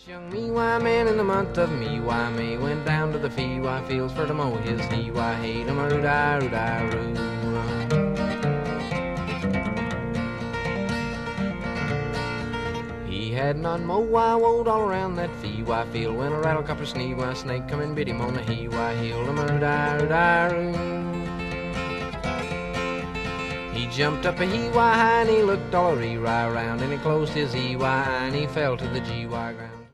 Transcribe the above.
Young Miwai man in the month of Miwai May went down to the Feewai fields for to mow his Hiwai hay to roo. He had none Mowai wold all around that Feewai field when a rattlecopper snake come and bit him on the Hiwai heel to roo. He jumped up a Hiwai high and he looked all a ree-rai round and he closed his Hiwai and he fell to the Giwai ground.